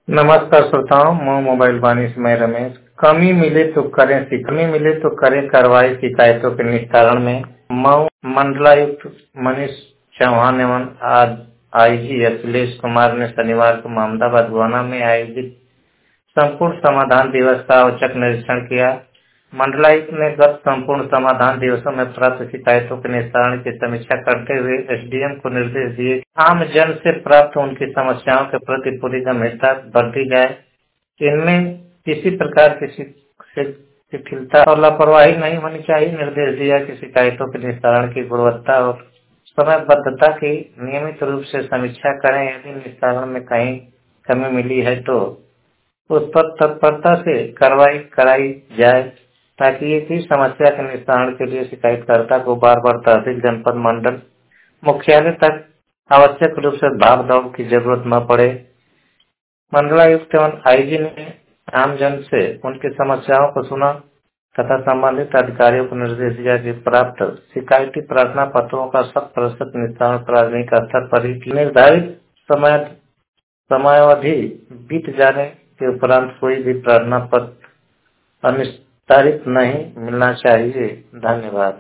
नमस्कार श्रोताओं, मैं मोबाइल वाणी से मैं रमेश। कमी मिले तो करें कार्रवाई शिकायतों के निस्तारण में। मऊ मंडलायुक्त मनीष चौहान एवं आईजी अखिलेश कुमार ने शनिवार को मोहम्मदाबाद गोना में आयोजित संपूर्ण समाधान दिवस का औचक निरीक्षण किया। मंडलायुक्त ने गत संपूर्ण समाधान दिवसों में प्राप्त शिकायतों के निस्तारण की समीक्षा करते हुए एसडीएम को निर्देश दिए कि आम जन से प्राप्त उनकी समस्याओं के प्रति पूरी गंभीरता बरती जाए। इनमें किसी प्रकार की शिथिलता और लापरवाही नहीं होनी चाहिए। निर्देश दिया कि शिकायतों के निस्तारण की गुणवत्ता और समयबद्धता की नियमित रूप से समीक्षा करें। यदि निस्तारण में कहीं कमी मिली है तो उस पर तत्परता से कार्रवाई कराई जाए, ताकि एक ही समस्या के निस्तारण के लिए शिकायतकर्ता को बार बार तहसील, जनपद, मंडल मुख्यालय तक आवश्यक रूप से भाग दौड़ की जरूरत न पड़े। मंडलायुक्त एवं आईजी ने आमजन से उनकी समस्याओं को सुना तथा संबंधित अधिकारियों को निर्देश दिया कि प्राप्त शिकायती प्रार्थना पत्रों का 100% निस्तारण प्राथमिक स्तर पर ही निर्धारित समयावधि बीत जाने के उपरांत कोई भी प्रार्थना पत्र अनिस्तारित नहीं मिलना चाहिए। धन्यवाद।